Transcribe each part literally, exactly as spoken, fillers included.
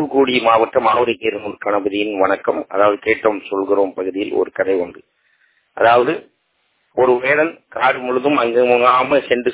தூத்துக்குடி மாவட்டம் ஆவடிக்கீரனூர் கணபதியின் வணக்கம். அதாவது கேட்டோம் சொல்கிறோம் பகுதியில் ஒரு கதை உண்டு. அதாவது ஒரு வேடன் காடு முழுதும் அங்கு முகாம சென்று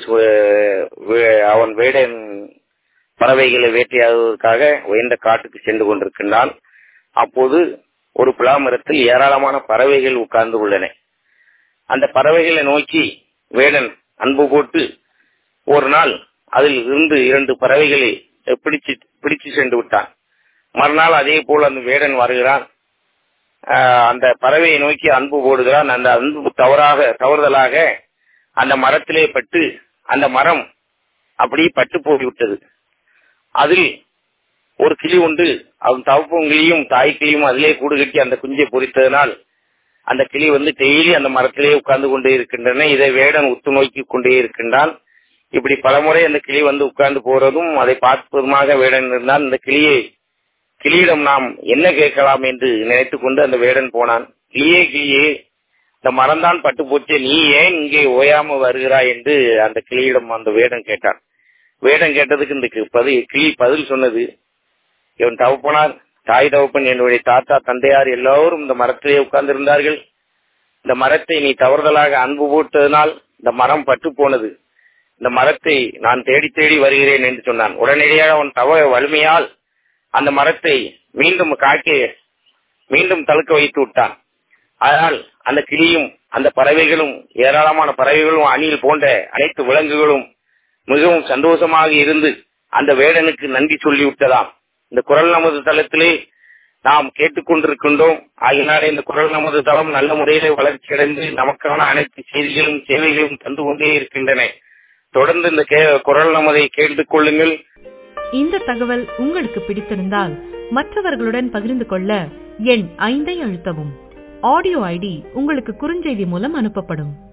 அவன் வேடன் பறவைகளை வேட்டையாடுவதற்காக உயர்ந்த காட்டுக்கு சென்று கொண்டிருக்கின்றான். அப்போது ஒரு பிளாமரத்தில் ஏராளமான பறவைகள் உட்கார்ந்து உள்ளன. அந்த பறவைகளை நோக்கி வேடன் அன்பு போட்டு ஒரு நாள் அதில் இருந்து இரண்டு பறவைகளை பிடிச்சு பிடிச்சு சென்று விட்டான். மறுநாள் அதே போல் அந்த வேடன் வருகிறான். அந்த பறவையை நோக்கி அன்பு போடுகிறான். அந்த அன்பு தவறாக தவறுதலாக அந்த மரத்திலே பட்டு அந்த மரம் அப்படியே பட்டு போய்விட்டது. அதில் ஒரு கிளி உண்டு. அவன் தவப்பும் கிளியும் தாய் கிளியும் அதிலே கூடு கட்டி அந்த குஞ்சை பொறித்ததனால் அந்த கிளி வந்து டெய்லி அந்த மரத்திலே உட்கார்ந்து கொண்டே இருக்கின்றன. இதை வேடன் உத்து நோக்கி கொண்டே இருக்கின்றான். இப்படி பலமுறை அந்த கிளி வந்து உட்கார்ந்து போறதும் அதை பார்ப்பதுமாக வேடன் இருந்தான். இந்த கிளியை கிளியிடம் நாம் என்ன கேட்கலாம் என்று நினைத்துக் கொண்டு அந்த வேடன் போனான். கிளியே கிளியே, இந்த மரம்தான் பட்டு போச்சு, நீ ஏன் இங்கே ஓயாம வருகிறாய் என்று அந்த கிளியிடம் அந்த வேடன் கேட்டான். வேடன் கேட்டதுக்கு இந்த கிளி பதில் சொன்னது, இவன் தவப்பனார் தாய் தவப்பன் என்னுடைய தாத்தா தந்தையார் எல்லோரும் இந்த மரத்திலே உட்கார்ந்து இருந்தார்கள். இந்த மரத்தை நீ தவறுதலாக அன்பு போட்டதனால் இந்த மரம் பட்டு போனது. இந்த மரத்தை நான் தேடி தேடி வருகிறேன் என்று சொன்னான். உடனடியாக அவன் தவ வலிமையால் அந்த மரத்தை மீண்டும் காக்கி மீண்டும் தழுக்க வைத்து விட்டான். அதனால் அந்த கிளியும் அந்த பறவைகளும் ஏராளமான பறவைகளும் அணில் போன்ற அனைத்து விலங்குகளும் மிகவும் சந்தோஷமாக இருந்து அந்த வேடனுக்கு நன்றி சொல்லிவிட்டதாம். இந்த குரல் நமது தளத்திலே நாம் கேட்டுக்கொண்டிருக்கின்றோம். ஆகினாலே இந்த குரல் நமது தளம் நல்ல முறையிலே வளர்ச்சி அடைந்து நமக்கான அனைத்து செய்திகளும் சேவைகளும் தந்து கொண்டே இருக்கின்றன. தொடர்ந்து இந்த குரல் நமதை கேட்டுக் கொள்ளுங்கள். இந்த தகவல் உங்களுக்கு பிடித்திருந்தால் மற்றவர்களுடன் பகிர்ந்து கொள்ள எண் ஐந்தை அழுத்தவும். ஆடியோ ஐடி உங்களுக்கு குறுஞ்செய்தி மூலம் அனுப்பப்படும்.